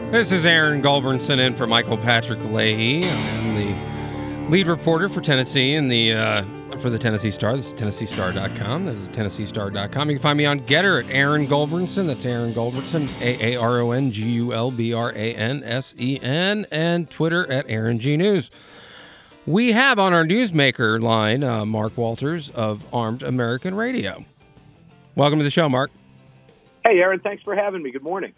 This is Aaron Goldbernson in for Michael Patrick Leahy. I'm the lead reporter for Tennessee and for the Tennessee Star. This is TennesseeStar.com. This is TennesseeStar.com. You can find me on Getter at Aaron Goldbernson. That's Aaron Goldbernson, AARONGULBRANSEN, and Twitter at Aaron G News. We have on our newsmaker line Mark Walters of Armed American Radio. Welcome to the show, Mark. Hey, Aaron. Thanks for having me. Good morning.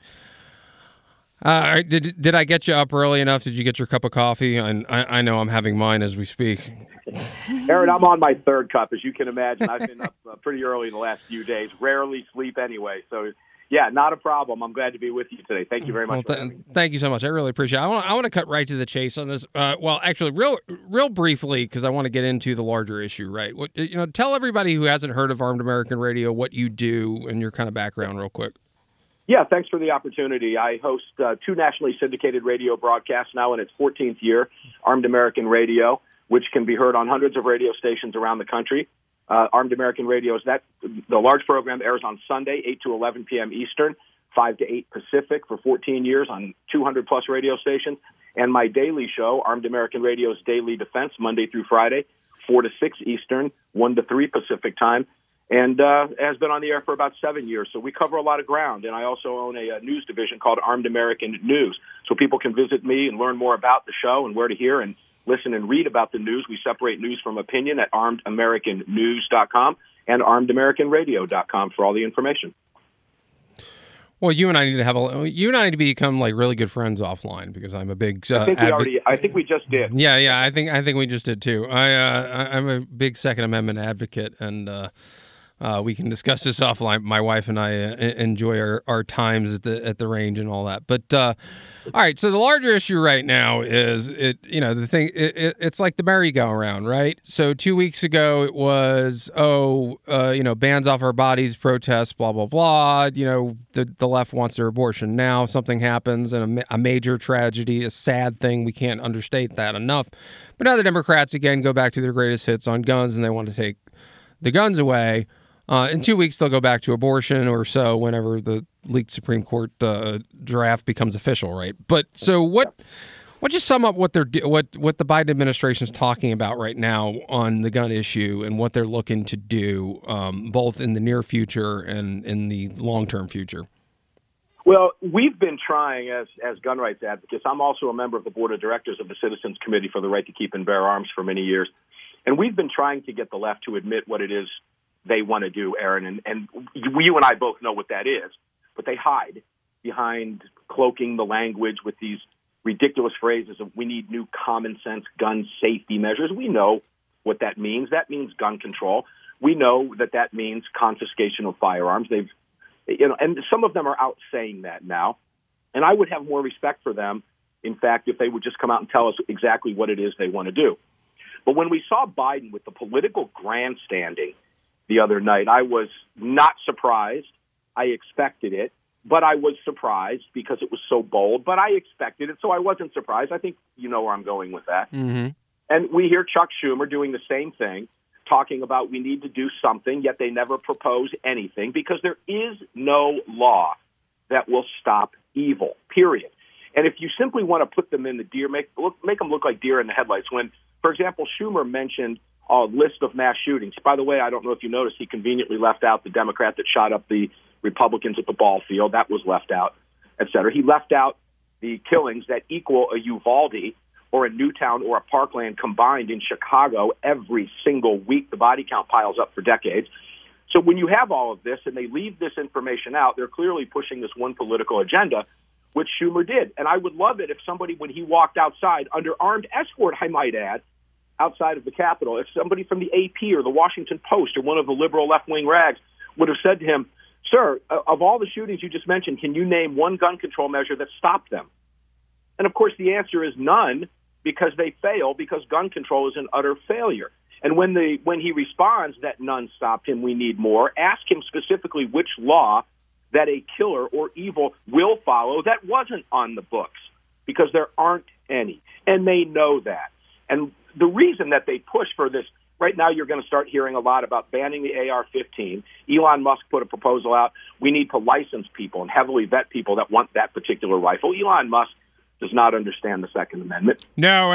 Did I get you up early enough? Did you get your cup of coffee? I know I'm having mine as we speak. Aaron, I'm on my third cup. As you can imagine, I've been up pretty early in the last few days. Rarely sleep anyway. So, yeah, not a problem. I'm glad to be with you today. Thank you very much. Thank you so much. I really appreciate it. I want to cut right to the chase on this. Actually, real briefly, because I want to get into the larger issue, right? Tell everybody who hasn't heard of Armed American Radio what you do and your kind of background real quick. Yeah, thanks for the opportunity. I host two nationally syndicated radio broadcasts now in its 14th year, Armed American Radio, which can be heard on hundreds of radio stations around the country. Armed American Radio is the large program airs on Sunday, 8 to 11 p.m. Eastern, 5 to 8 Pacific for 14 years on 200-plus radio stations. And my daily show, Armed American Radio's Daily Defense, Monday through Friday, 4 to 6 Eastern, 1 to 3 Pacific time. And has been on the air for about 7 years. So we cover a lot of ground. And I also own a news division called Armed American News. So people can visit me and learn more about the show and where to hear and listen and read about the news. We separate news from opinion at armedamericannews.com and armedamericanradio.com for all the information. Well, you and I need to become like really good friends offline because I'm a big. I think we just did. Yeah. I think we just did too. I'm a big Second Amendment advocate, and we can discuss this offline. My wife and I enjoy our times at the range and all that. But all right, so the larger issue right now is it's like the merry-go-round, right? So 2 weeks ago it was bans off our bodies, protests, blah blah blah. The left wants their abortion. Now something happens and a major tragedy, a sad thing. We can't understate that enough. But now the Democrats again go back to their greatest hits on guns, and they want to take the guns away. In 2 weeks, they'll go back to abortion or so whenever the leaked Supreme Court draft becomes official, right? But so what just sum up what the Biden administration is talking about right now on the gun issue and what they're looking to do, both in the near future and in the long-term future? Well, we've been trying as gun rights advocates. I'm also a member of the board of directors of the Citizens Committee for the Right to Keep and Bear Arms for many years. And we've been trying to get the left to admit what it is they want to do, Aaron, and you and I both know what that is, but they hide behind cloaking the language with these ridiculous phrases of we need new common sense gun safety measures. We know what that means. That means gun control. We know that means confiscation of firearms. And some of them are out saying that now, and I would have more respect for them, in fact, if they would just come out and tell us exactly what it is they want to do. But when we saw Biden with the political grandstanding the other night, I was not surprised. I expected it, but I was surprised because it was so bold, but I expected it, so I wasn't surprised. I think you know where I'm going with that. Mm-hmm. And we hear Chuck Schumer doing the same thing, talking about we need to do something, yet they never propose anything because there is no law that will stop evil, period. And if you simply want to put them in the make them look like deer in the headlights. When, for example, Schumer mentioned a list of mass shootings. By the way, I don't know if you noticed, he conveniently left out the Democrat that shot up the Republicans at the ball field. That was left out, et cetera. He left out the killings that equal a Uvalde or a Newtown or a Parkland combined in Chicago every single week. The body count piles up for decades. So when you have all of this and they leave this information out, they're clearly pushing this one political agenda, which Schumer did. And I would love it if somebody, when he walked outside, under armed escort, I might add, outside of the Capitol, if somebody from the AP or the Washington Post or one of the liberal left-wing rags would have said to him, sir, of all the shootings you just mentioned, can you name one gun control measure that stopped them? And, of course, the answer is none because they fail because gun control is an utter failure. And when he responds that none stopped him, we need more, ask him specifically which law that a killer or evil will follow that wasn't on the books because there aren't any. And they know that. And the reason that they push for this, right now you're going to start hearing a lot about banning the AR-15. Elon Musk put a proposal out. We need to license people and heavily vet people that want that particular rifle. Elon Musk does not understand the Second Amendment. No, and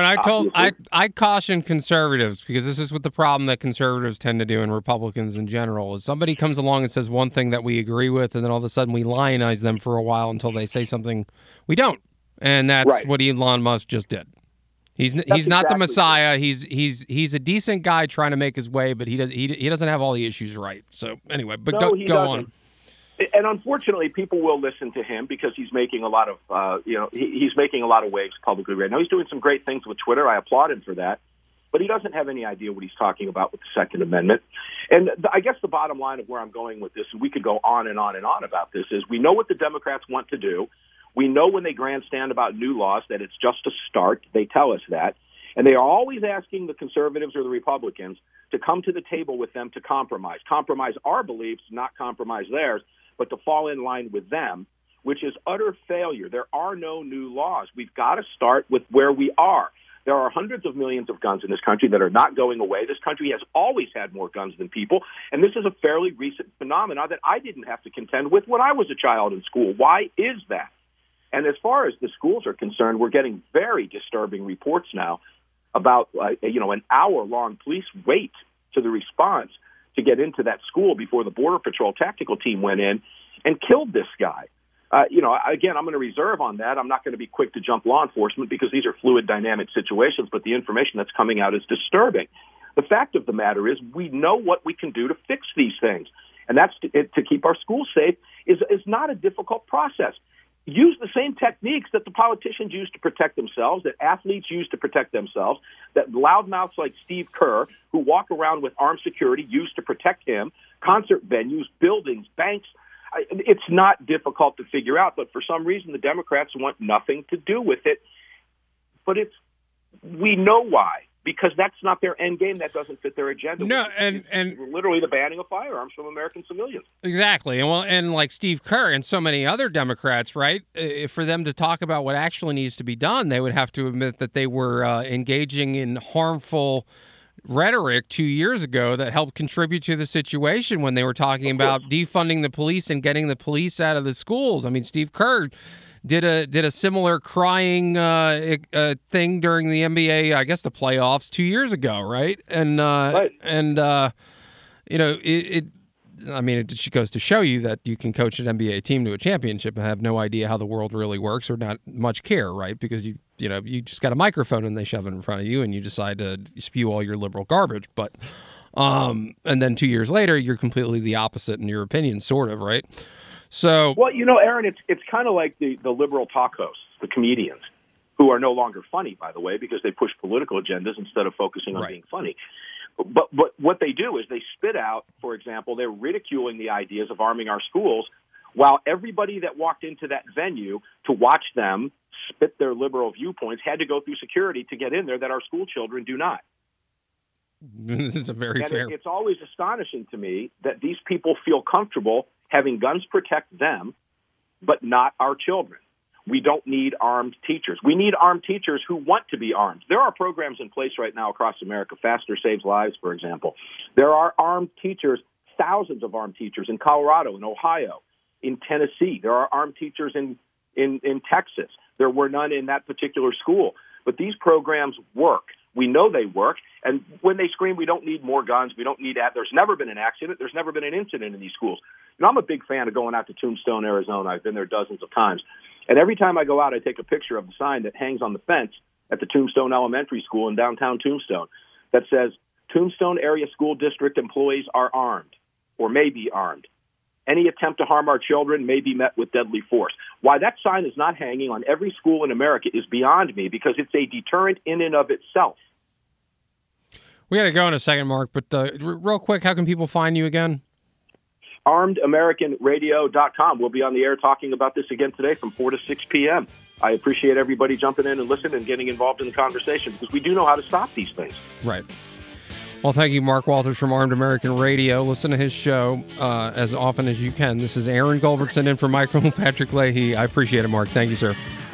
I caution conservatives, because this is what the problem that conservatives tend to do, and Republicans in general, is somebody comes along and says one thing that we agree with, and then all of a sudden we lionize them for a while until they say something we don't. And that's what Elon Musk just did. He's not the Messiah. He's a decent guy trying to make his way, but he doesn't have all the issues right. So anyway, but go on. And unfortunately, people will listen to him because he's making a lot of, he's making a lot of waves publicly right now. He's doing some great things with Twitter. I applaud him for that. But he doesn't have any idea what he's talking about with the Second Amendment. And I guess the bottom line of where I'm going with this, and we could go on and on and on about this, is we know what the Democrats want to do. We know when they grandstand about new laws that it's just a start. They tell us that. And they are always asking the conservatives or the Republicans to come to the table with them to compromise. Compromise our beliefs, not compromise theirs, but to fall in line with them, which is utter failure. There are no new laws. We've got to start with where we are. There are hundreds of millions of guns in this country that are not going away. This country has always had more guns than people, and this is a fairly recent phenomenon that I didn't have to contend with when I was a child in school. Why is that? And as far as the schools are concerned, we're getting very disturbing reports now about an hour-long police wait to the response to get into that school before the Border Patrol tactical team went in and killed this guy. Again, I'm going to reserve on that. I'm not going to be quick to jump law enforcement because these are fluid, dynamic situations, but the information that's coming out is disturbing. The fact of the matter is we know what we can do to fix these things, and that's to keep our schools safe is not a difficult process. Use the same techniques that the politicians use to protect themselves, that athletes use to protect themselves, that loudmouths like Steve Kerr, who walk around with armed security, use to protect him, concert venues, buildings, banks. It's not difficult to figure out, but for some reason the Democrats want nothing to do with it. But we know why. Because that's not their end game. That doesn't fit their agenda. No, and literally the banning of firearms from American civilians. Exactly. And like Steve Kerr and so many other Democrats, right? For them to talk about what actually needs to be done, they would have to admit that they were engaging in harmful rhetoric 2 years ago that helped contribute to the situation when they were talking about defunding the police and getting the police out of the schools. I mean, Steve Kerr did a similar crying thing during the NBA, I guess the playoffs 2 years ago, right? And it just goes to show you that you can coach an NBA team to a championship and have no idea how the world really works or not much care, right? Because you just got a microphone and they shove it in front of you and you decide to spew all your liberal garbage, but and then 2 years later you're completely the opposite in your opinion, sort of, right? So, well, Aaron, it's kind of like the liberal talk hosts, the comedians, who are no longer funny, by the way, because they push political agendas instead of focusing on being funny. But what they do is they spit out, for example, they're ridiculing the ideas of arming our schools, while everybody that walked into that venue to watch them spit their liberal viewpoints had to go through security to get in there that our school children do not. This is a very fair. It's always astonishing to me that these people feel comfortable having guns protect them, but not our children. We don't need armed teachers. We need armed teachers who want to be armed. There are programs in place right now across America. Faster Saves Lives, for example. There are armed teachers, thousands of armed teachers in Colorado, in Ohio, in Tennessee. There are armed teachers in Texas. There were none in that particular school. But these programs work. We know they work. And when they scream, we don't need more guns, we don't need that. There's never been an accident. There's never been an incident in these schools. I'm a big fan of going out to Tombstone, Arizona. I've been there dozens of times. And every time I go out, I take a picture of the sign that hangs on the fence at the Tombstone Elementary School in downtown Tombstone that says, Tombstone Area School District employees are armed or may be armed. Any attempt to harm our children may be met with deadly force. Why that sign is not hanging on every school in America is beyond me, because it's a deterrent in and of itself. We got to go in a second, Mark, but real quick, how can people find you again? ArmedAmericanRadio.com. We'll be on the air talking about this again today from 4 to 6 p.m. I appreciate everybody jumping in and listening and getting involved in the conversation, because we do know how to stop these things. Right. Well, thank you, Mark Walters from Armed American Radio. Listen to his show as often as you can. This is Aaron Gulbertson in for Michael Patrick Leahy. I appreciate it, Mark. Thank you, sir.